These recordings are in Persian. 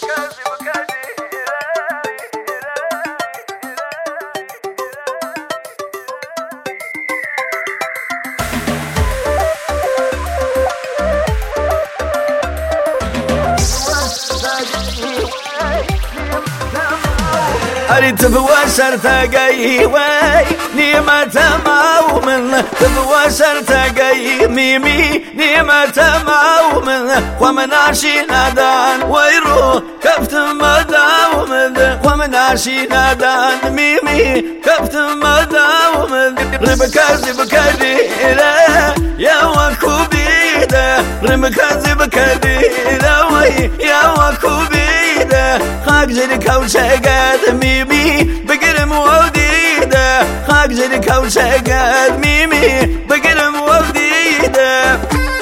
أريد تبوشر تقي وي نيمة ماومن تبوشر تقي ميمي نيمة ماومن ومناشي نادان ويرو كفت مداومن ومناشي نادان ميمي كفت مداومن ربكازي بكديرة يا وكوبيدة ربكازي بكديرة وي يا وكوبيدة خاك جري كوشة ميمي بقرم وديده خاك جري كوشة ميمي بقرم وديده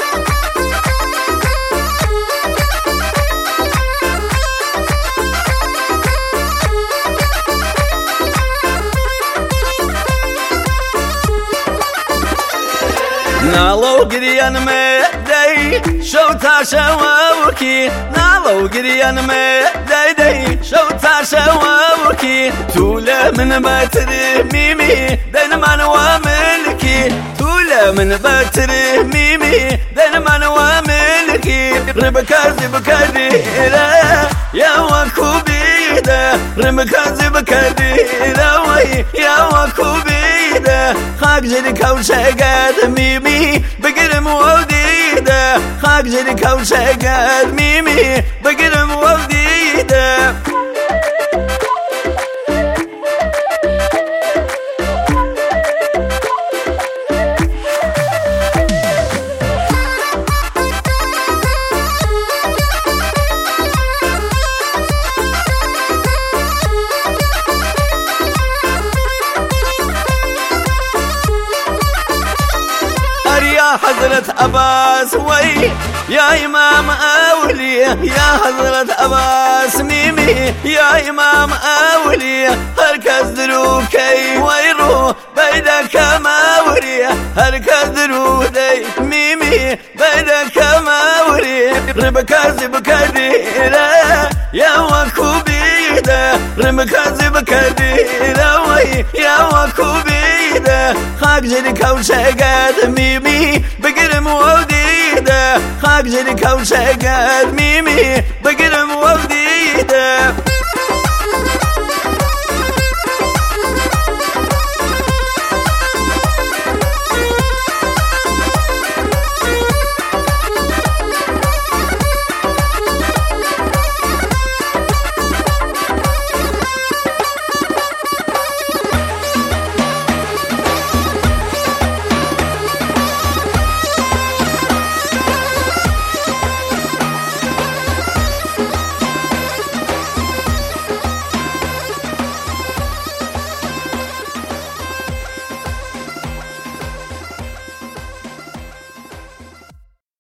نالو قريان مدي شوتا شواوكي نالو قريان مدي شوتا شواوكي تولا من باتر ميمي دين واملكي تولا من باتر ميمي دين واملكي ربكازي بكديرة يا وكوبيدة ربكازي بكديرة وي يا وكوبيدة خاك جري كوشة ميمي بقرم وديده خاك جري كوشة ميمي بقرم وديده يا حضرة أباس وي يا إمام أولياء يا حضرة أباس ميمي يا إمام أولياء هركز دروكي ويرو بيدك ماوريا هركز درودي ميمي بيدك ماوريا ربكازي بكديرة يا وكوبيدة ربكازي بكديرة وي يا وكوبيدة خاك جري كوشة ميمي بقرم وديده خاك جري كوشة ميمي بقرم